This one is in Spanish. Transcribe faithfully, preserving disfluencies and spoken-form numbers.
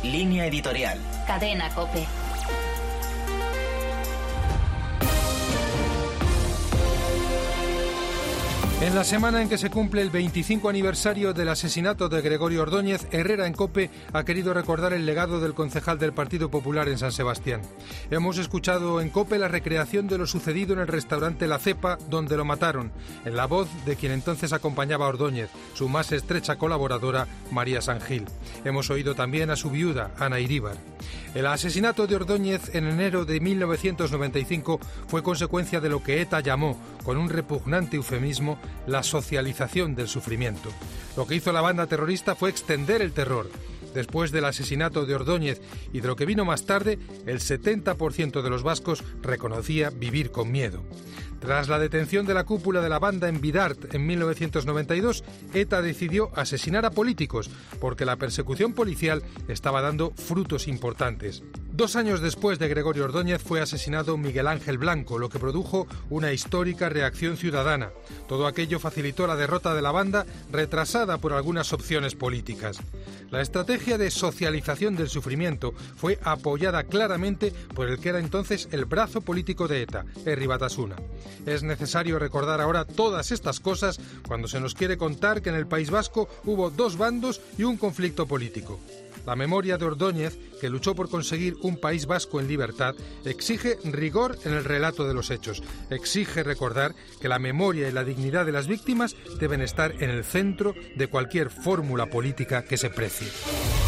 Línea editorial. Cadena COPE. En la semana en que se cumple el veinticinco aniversario del asesinato de Gregorio Ordóñez, Herrera en COPE ha querido recordar el legado del concejal del Partido Popular en San Sebastián. Hemos escuchado en COPE la recreación de lo sucedido en el restaurante La Cepa, donde lo mataron, en la voz de quien entonces acompañaba a Ordóñez, su más estrecha colaboradora, María Sangil. Hemos oído también a su viuda, Ana Iríbar. El asesinato de Ordóñez en enero de mil novecientos noventa y cinco fue consecuencia de lo que ETA llamó, con un repugnante eufemismo, la socialización del sufrimiento. Lo que hizo la banda terrorista fue extender el terror. Después del asesinato de Ordóñez y de lo que vino más tarde, el setenta por ciento de los vascos reconocía vivir con miedo. Tras la detención de la cúpula de la banda en Bidart en mil novecientos noventa y dos, ETA decidió asesinar a políticos porque la persecución policial estaba dando frutos importantes. Dos años después de Gregorio Ordóñez fue asesinado Miguel Ángel Blanco, lo que produjo una histórica reacción ciudadana. Todo aquello facilitó la derrota de la banda, retrasada por algunas opciones políticas. La estrategia de socialización del sufrimiento fue apoyada claramente por el que era entonces el brazo político de ETA, Herri Batasuna. Es necesario recordar ahora todas estas cosas cuando se nos quiere contar que en el País Vasco hubo dos bandos y un conflicto político. La memoria de Ordóñez, que luchó por conseguir un País Vasco en libertad, exige rigor en el relato de los hechos. Exige recordar que la memoria y la dignidad de las víctimas deben estar en el centro de cualquier fórmula política que se precie.